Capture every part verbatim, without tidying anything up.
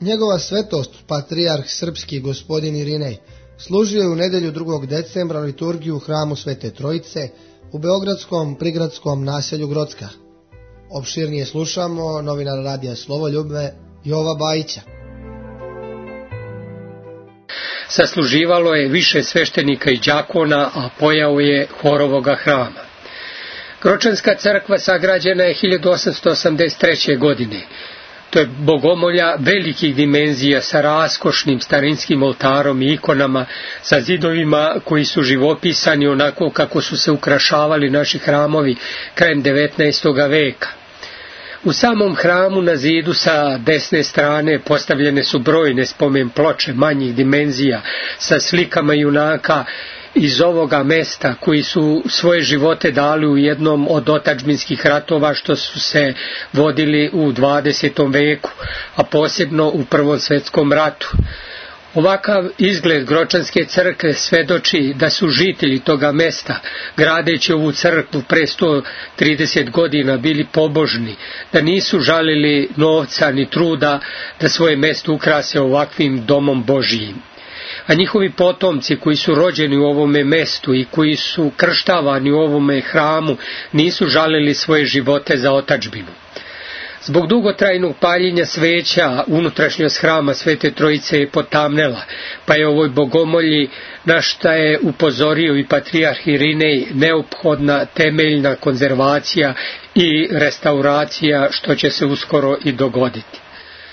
Njegova svetost, patrijarh srpski gospodin Irinej, služio je u nedjelju drugog decembra liturgiju u hramu Svete Trojice u beogradskom prigradskom naselju Grocka. Opširnije slušamo novinar radija Slovoljube Jova Bajića. Sasluživalo je više sveštenika i đakona, a pojao je horovoga hrama. Gročanska crkva sagrađena je hiljadu osamsto osamdeset treće. godine. To je bogomolja velikih dimenzija sa raskošnim starinskim oltarom i ikonama, sa zidovima koji su živopisani onako kako su se ukrašavali naši hramovi krajem devetnaestog veka. U samom hramu na zidu sa desne strane postavljene su brojne spomen ploče manjih dimenzija sa slikama junaka iz ovoga mesta koji su svoje živote dali u jednom od otadžbinskih ratova što su se vodili u dvadesetom veku, a posebno u Prvom svjetskom ratu. Ovakav izgled Gročanske crkve svedoči da su žitelji toga mesta, gradeći ovu crkvu pre sto trideset godina, bili pobožni, da nisu žalili novca ni truda da svoje mesto ukrase ovakvim domom Božijim. A njihovi potomci koji su rođeni u ovome mestu i koji su krštavani u ovome hramu nisu žalili svoje živote za otadžbinu. Zbog dugotrajnog paljenja sveća unutrašnjost hrama Svete Trojice je potamnela, pa je ovoj bogomolji, na šta je upozorio i patrijarh Irinej, neophodna temeljna konzervacija i restauracija, što će se uskoro i dogoditi.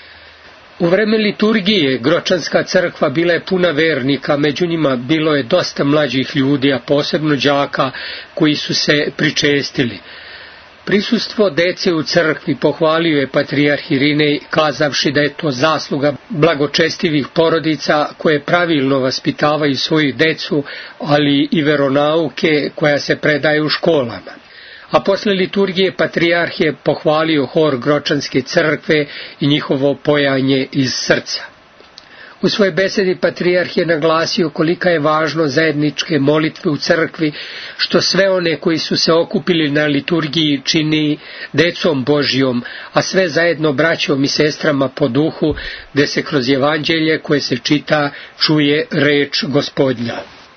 U vreme liturgije Gročanska crkva bila je puna vernika, među njima bilo je dosta mlađih ljudi, a posebno đaka koji su se pričestili. Prisustvo dece u crkvi pohvalio je patrijarh Irinej, kazavši da je to zasluga blagočestivih porodica koje pravilno vaspitavaju svoju decu, ali i veronauke koja se predaje u školama. A posle liturgije patrijarh je pohvalio hor Gročanske crkve i njihovo pojanje iz srca. U svojoj besedi patrijarh je naglasio kolika je važno zajedničke molitve u crkvi, što sve one koji su se okupili na liturgiji čini decom Božijom, a sve zajedno braćom i sestrama po duhu, gde se kroz evanđelje koje se čita čuje reč Gospodnja.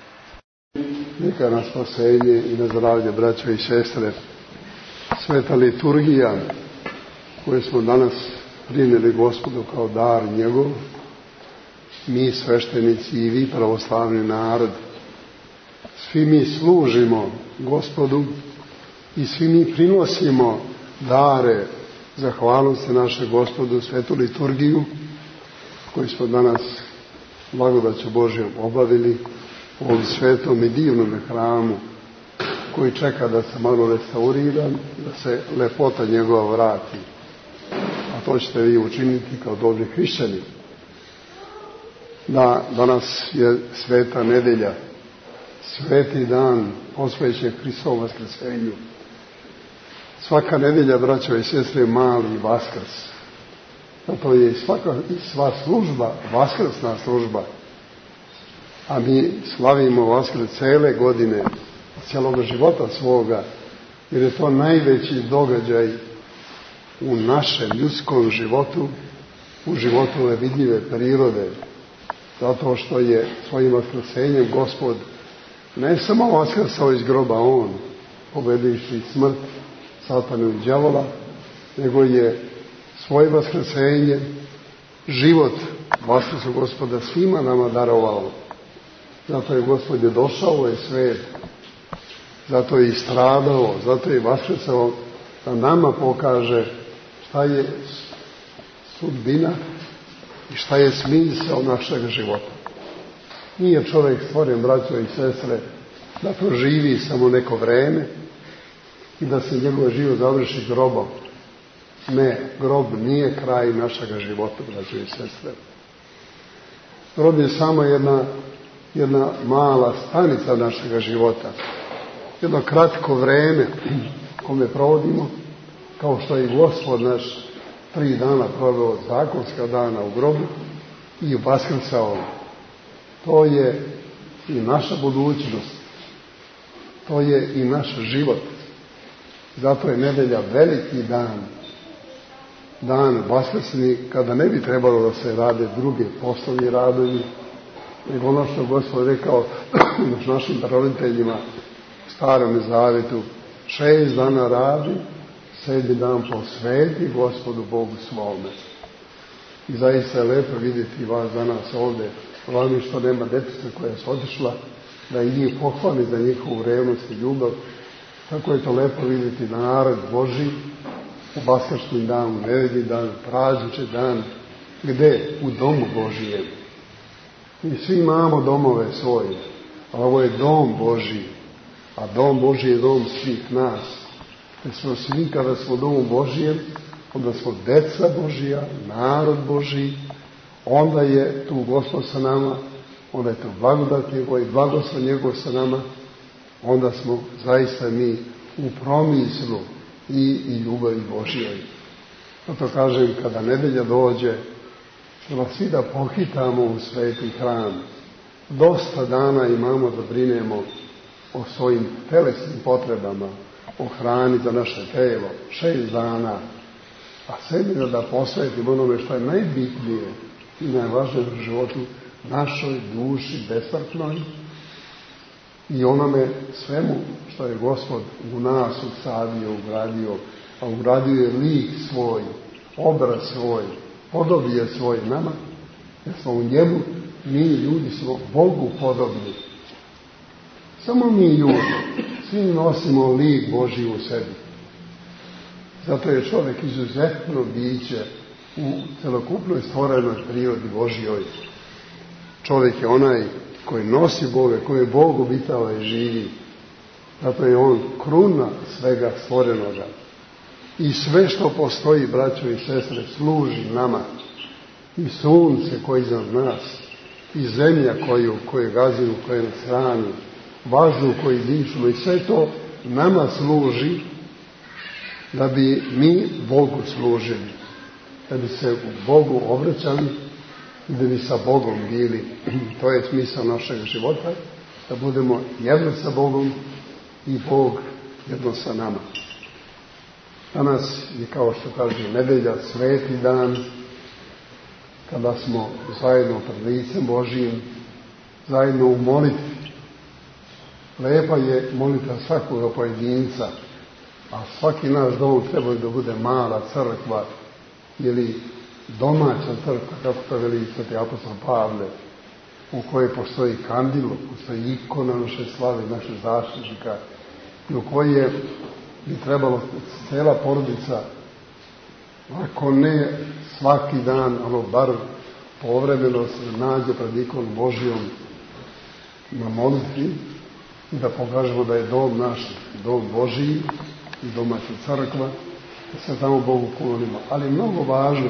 Neka na spasenje i na zdravlje, braćo i sestre. Sveta liturgija koju smo danas primili Gospodu kao dar njegov, mi sveštenici i vi pravoslavni narod, svi mi služimo Gospodu i svi mi prinosimo dare zahvalnosti naše Gospodu, svetu liturgiju koju smo danas blagodaću Božjom obavili u ovom svetom i divnom hramu koji čeka da se malo restaurira, da se lepota njegova vrati. A to ćete vi učiniti kao dobri hrišćani. Da, danas je sveta nedelja, sveti dan posvećen Hristovom vaskrsenju. Svaka nedelja, braćo i sestre, mali vaskrs. Zato je svaka, sva služba, vaskrsna služba. A mi slavimo vaskrs cele godine, cijelog života svoga, jer je to najveći događaj u našem ljudskom životu, u životu ove vidljive prirode, zato što je svojim vaskrsenjem Gospod ne samo vaskrsao iz groba on, pobedivši smrt, satanu i đavola, nego je svoje vaskrsenje, život vaskrsu Gospoda svima nama darovao. Zato je Gospod je došao u ovaj svijet, zato je i stradao, zato je vaskrsao da nama pokaže šta je sudbina i šta je smisao našeg života. Nije čovjek stvoren, braćo i sestre, da proživi samo neko vreme i da se njegov život završi grobom. Ne, grob nije kraj našeg života, braćo i sestre. Grob je samo jedna, jedna mala stanica našeg života. Jedno kratko vreme kome provodimo, kao što je i Gospod naš tri dana proveo zakonska dana u grobu i vaskrcao. To je i naša budućnost. To je i naš život. Zato je nedelja veliki dan. dan vaskrsni kada ne bi trebalo da se rade druge poslovni radovi, nego ono što Gospod rekao našim roditeljima u Starom Zavetu, šest dana radi, sedmi dan posveti Gospodu Bogu svome. I zaista je lepo vidjeti vas danas ovdje, vami što nema djece koja su otišla, da i njih pohvali za njihovu revnost i ljubav. Tako je to lepo vidjeti narod Božji u vaskršnji dan, u nedelji dan, praznični dan, gdje? U domu Božijem. Mi svi imamo domove svoje, ali ovo je dom Božji, a dom Božji je dom svih nas. Jer smo svi kada smo u domu Božijem, onda smo deca Božija, narod Božji, onda je tu Gospod sa nama, onda je tu blagodat njegov i blagoslov njegov sa nama, onda smo zaista mi u promislu i, i ljubavi Božjoj. Zato kažem, kada nedelja dođe, treba svi da pohitamo u sveti hram. Dosta dana imamo da brinemo o svojim telesnim potrebama, o hrani za naše telo, šest dana, a sedmina da posvetimo onome što je najbitnije i najvažnije u životu, našoj duši besmrtnoj i onome svemu što je Gospod u nas usadio, ugradio, a ugradio je lik svoj, obraz svoj, podobije svoj nama, jer smo u njemu, mi ljudi smo Bogu podobni. Samo mi ljudi, svi nosimo lik Božji u sebi. Zato je čovjek izuzetno biće u celokupnoj stvorenoj prirodi Božjoj. Čovjek je onaj koji nosi Boga, koji je Bog obitava i živi. Zato je on kruna svega stvorenoga. I sve što postoji, braćo i sestre, služi nama. I sunce koje je iznad nas, i zemlja koju, koju gazimo, koju nas hrani, vazduh koji dišemo, i sve to nama služi da bi mi Bogu služili, da bi se Bogu obraćali i da bi sa Bogom bili. To je smisao našeg života, da budemo jedno sa Bogom i Bog jedno sa nama. Danas je, kao što kaže, nedelja, sveti dan, kada smo zajedno pred licem Božijim, zajedno u molitvi. Lepa je molitva svakoga pojedinca, a svaki naš dom treba da bude mala crkva ili domaća crkva, kako to veli sveti apostol Pavle, u kojoj postoji kandilo, postoji ikona naše slave, naše zaštitnika, i u kojoj bi trebalo cijela porodica, ako ne svaki dan, ali bar povremeno se nađe pred ikonom Božijom na molitvi i da pokažemo da je dom naš, dom Božiji i domaća crkva, da se tamo Bogu klonimo. Ali je mnogo važno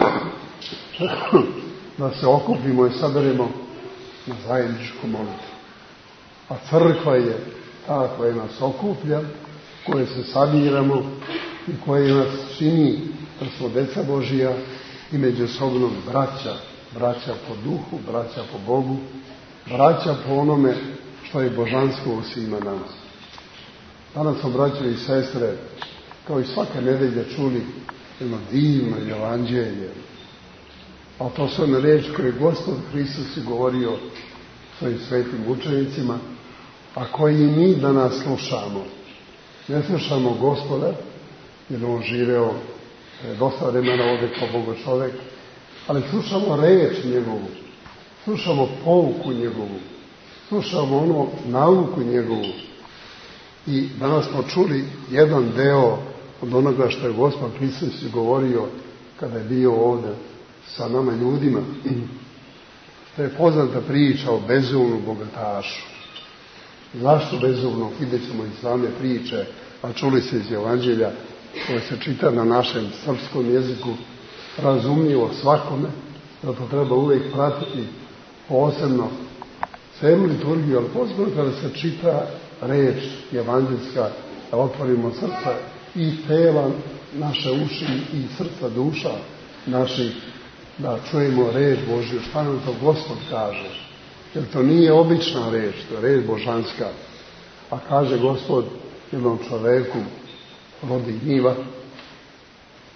da se okupimo i saberemo na zajedničku molitvu. A crkva je ta koja nas okuplja, koje se sabiramo i koje nas čini da smo deca Božija i međusobno braća, braća po duhu, braća po Bogu, braća po onome što je božansko u svima nas. Danas smo, braćo i sestre, kao i svake nedelje čuli jedno divno evanđelje. A to su one riječi koje je Gospod Hristos je govorio svojim svetim učenicima, a koji i mi danas slušamo. Ne slušamo Gospoda, jer on živeo dosta vremena ovdje kao Bogo čovjek, ali slušamo riječ njegovu, slušamo pouku njegovu, slušamo ono nauku njegovu. I danas smo čuli jedan deo od onoga što je Gospod Hristos govorio kada je bio ovdje sa nama ljudima. To je poznata priča o bezumnom bogatašu. Zašto bezumno? Vidjet ćemo iz same priče, a čuli se iz Evanđelja koje se čita na našem srpskom jeziku, razumljivo svakome, zato treba uvijek pratiti posebno celu liturgiju, ali posebno kada se čita reč evanđelska, da otvorimo srca i tela, naše uši i srca, duša naših, da čujemo reč Božju, šta nam to Gospod kaže. Jer to nije obična reč, to je reč božanska. A kaže Gospod jednom čoveku, rodi njiva,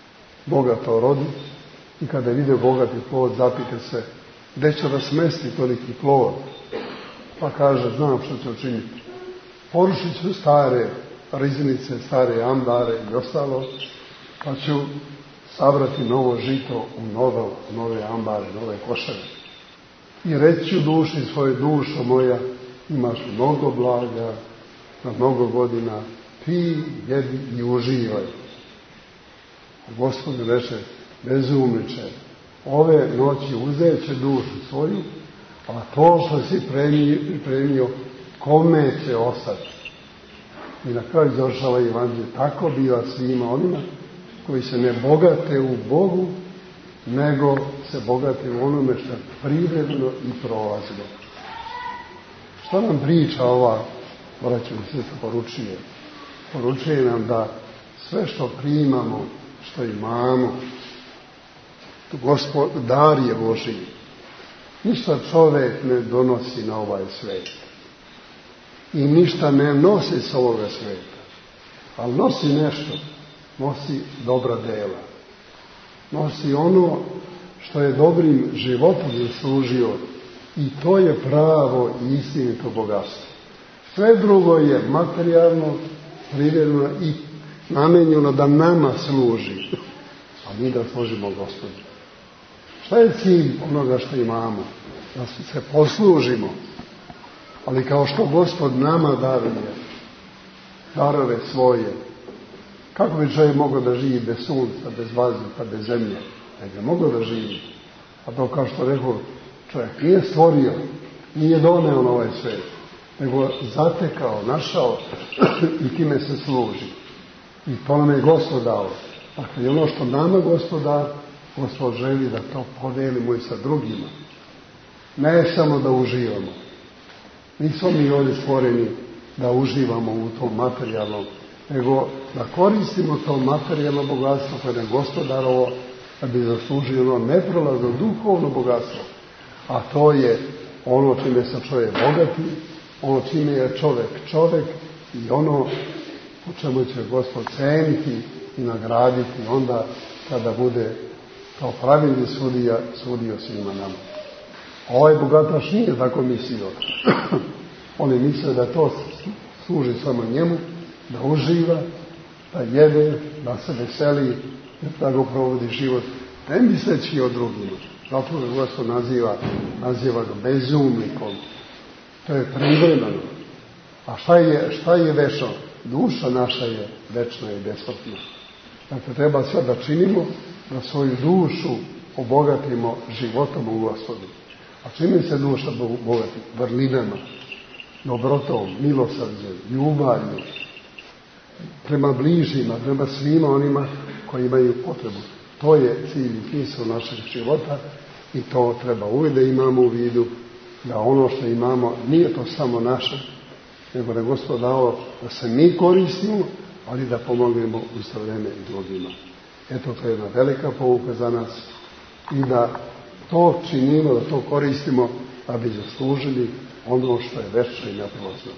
bogato rodi i kada vide bogati plod, zapite se gde će da smesti toliki plod. Pa kaže, znam što će učiniti. Porušit ću stare riznice, stare ambare i ostalo, pa ću sabrati novo žito u nove, nove ambare, nove košare. I reći ću duši svoje, dušo moja, imaš mnogo blaga, na mnogo godina, ti jedi i uživaj. Gospodin reče, bezumniče, ove noći uzet će dušu svoju, a to što si pripremio, kome će ostati? I na kraju završava Evanđelje, tako biva svima onima koji se ne bogate u Bogu, nego se bogate u onome što je privredno i prolazno. Što nam priča ova, braćo i sestre, poručuje? Poručuje nam da sve što primamo, što imamo, to Gospod, dar je Božji. Ništa čovjek ne donosi na ovaj svijet. I ništa ne nosi s ovoga svijeta. Ali nosi nešto. Nosi dobra dela. Nosi ono što je dobrim životom zaslužio. I to je pravo i istinito bogatstvo. Sve drugo je materijalno, privredno i namenjeno da nama služi. A mi da služimo Gospodu. Šta je cilj onoga što imamo? Da se poslužimo. Ali kao što Gospod nama daruje, darove svoje, kako bi čovjek mogao da živi bez sunca, bez vazduha, bez zemlje? Ne bi mogao da živi. A to kao što rekao, čovjek nije stvorio, nije doneo na ovaj svijet, nego zatekao, našao i time se služi. I to nam je Gospod dao. Dakle, ono što nama Gospod da, Gospod želi da to podelimo i sa drugima. Ne samo da uživamo. Nismo mi ovdje stvoreni da uživamo u tom materijalnom, nego da koristimo to materijalno bogatstvo koje nam Gospod darovo da bi zaslužilo neprolazno duhovno bogatstvo. A to je ono čime se čovjek bogati, ono čime je čovjek čovjek i ono po čemu će Gospod ceniti i nagraditi onda kada bude kao pravilni sudija sudio svima nama. Ovaj bogataš nije tako mislio. Oni misle da to služi samo njemu, da uživa, da jede, da se veseli, da go provodi život, ne misleći o drugima. Zato ga Gospod naziva, naziva ga bezumnikom. To je privremeno. A šta je, šta je večno? Duša naša je večna i besmrtna. Dakle, treba sve da činimo, da svoju dušu obogatimo životom u Gospodu. A čime se duša bogati? Vrlinama, dobrotom, milosrđem, ljubavlju, prema bližima, prema svima onima koji imaju potrebu. To je cilj i smisao našeg života i to treba uvijek da imamo u vidu, da ono što imamo nije to samo naše, nego da je Gospod dao da se mi koristimo, ali da pomognemo u isto vrijeme i drugima. Eto, to je jedna velika pouka za nas i da to činimo, da to koristimo, da bi zaslužili ono što je večno i neprolazno.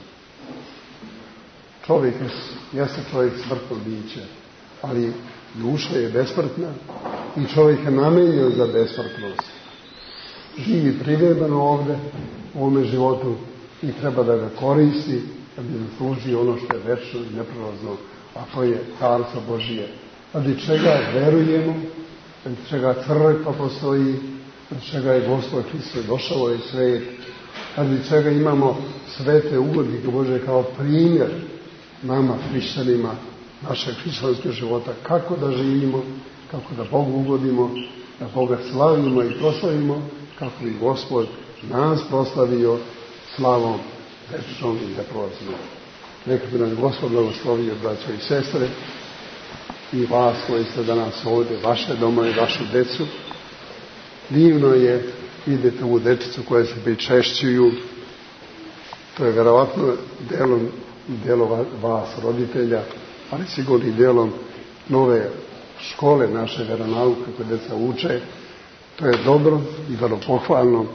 Čovjek je, jeste čovjek smrtno biće, ali duša je besmrtna i čovjek je namenjen za besmrtnost. Živi privremeno ovdje u ovome životu i treba da ga koristi, da bi zaslužio ono što je večno i neprolazno, a to je Carstvo Božije. Radi čega verujemo, radi čega crkva postoji, radi čega je Gospod Hristos došao u ovaj svijet, radi čega imamo svete ugodnike Bože kao primjer nama, hrišćanima, našeg hrišćanskog života, kako da živimo, kako da Bogu ugodimo, da Boga slavimo i proslavimo, kako bi Gospod nas proslavio slavom večnom i neprolaznom. Neka bi nam Gospod blagoslovio, braćo i sestre, i vas koji ste danas ovdje, vaše domove, vašu decu. Divno je vidjeti ovu dečicu koja se pričešćuju. To je vjerovatno delom, delom vas, roditelja, ali sigurno i delom nove škole naše vjeronauke koje deca uče. To je dobro i vrlo pohvalno.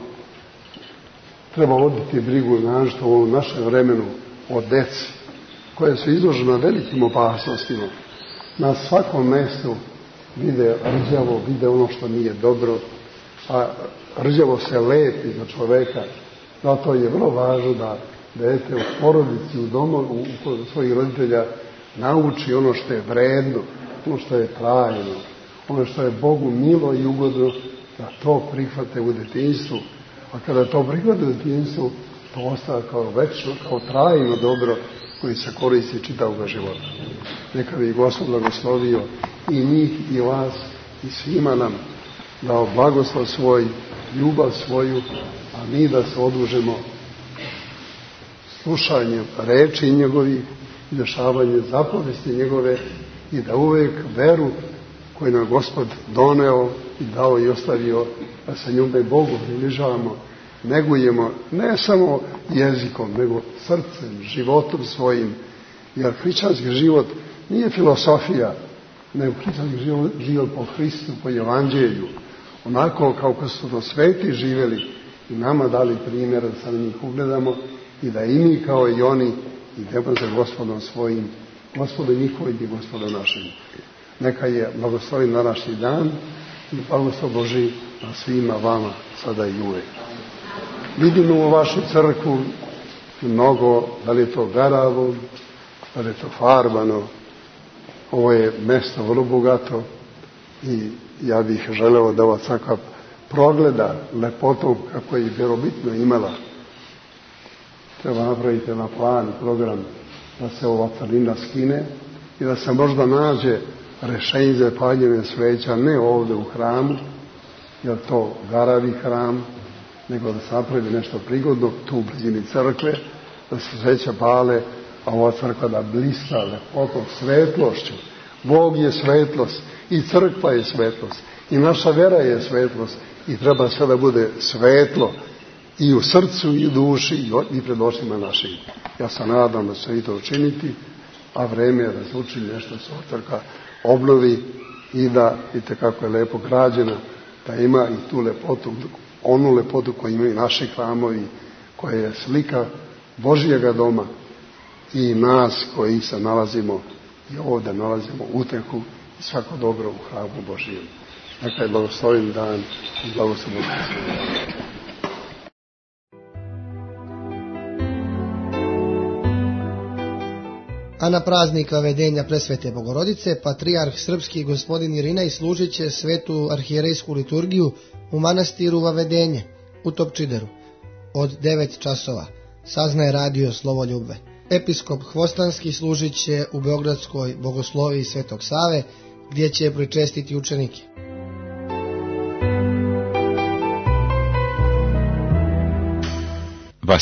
Treba voditi brigu našto u ovom našem vremenu o deci koje su izložene velikim opasnostima. Na svakom mjestu vide rđavo, vide ono što nije dobro, a rđavo se lepi za čoveka. Zato je vrlo važno da dete u porodici, u domu, u svojih roditelja nauči ono što je vredno, ono što je trajno, ono što je Bogu milo i ugodno, da to prihvate u detinjstvu. A kada to prihvate u detinjstvu, to ostaje kao večno, kao trajno dobro koji se koristi čitavog života. Neka bi Gospod blagoslovio i njih i vas i svima nam dao blagoslov svoj, ljubav svoju, a mi da se odužemo slušanjem reči njegovih, dešavanjem zapovesti njegove i da uvek veru koju nam Gospod doneo i dao i ostavio, da se njome Bogu približavamo, negujemo ne samo jezikom, nego srcem, životom svojim. Jer hrišćanski život nije filosofija, nego hrišćanski život, život po Hristu, po Evanđelju. Onako kao su to sveti živjeli i nama dali primjer da se na njih ugledamo i da i mi kao i oni idemo za Gospodom svojim, Gospodom njihovim i Gospodom našim. Neka je blagoslovim današnji dan i blagoslov Božji na svima vama, sada i uvek. Vidimo u vašu crkvu mnogo, da li je to garavo, da li je to farbano. Ovo je mesto vrlo bogato i ja bih želeo da ova crkva progleda lepotom kako je vjerobitno imala. Treba napraviti na plan i program da se ova crnina skine i da se možda nađe rešenje za paljenje sveća ne ovdje u hramu, jer to garavi hram, nego da se napravi nešto prigodno tu u blizini crkve, da se sveća pale, a ova crkva da blista lepotom, svetlošću. Bog je svetlost i crkva je svetlost i naša vera je svetlost i treba sve da bude svetlo i u srcu i u duši i pred očima našim. Ja se nadam da će i to učiniti, a vreme je da se učini nešto da se ova crkva obnovi i da, vidite kako je lepo građena, da ima i tu lepotu, onu lepotu koju imaju naši hramovi, koja je slika Božjega doma i nas koji se nalazimo i ovdje nalazimo utehu i svako dobro u hramu Božjem. Neka je blagoslovim dan i blagoslovim dan. A na praznik vavedenja Presvete Bogorodice, patrijarh srpski gospodin Irinej služit će svetu arhijerejsku liturgiju u manastiru Vavedenje u Topčideru od devet časova, saznaje radio Slovoljubve. Episkop Hvostanski služit će u Beogradskoj bogosloviji Svetog Save, gdje će pričestiti učenike.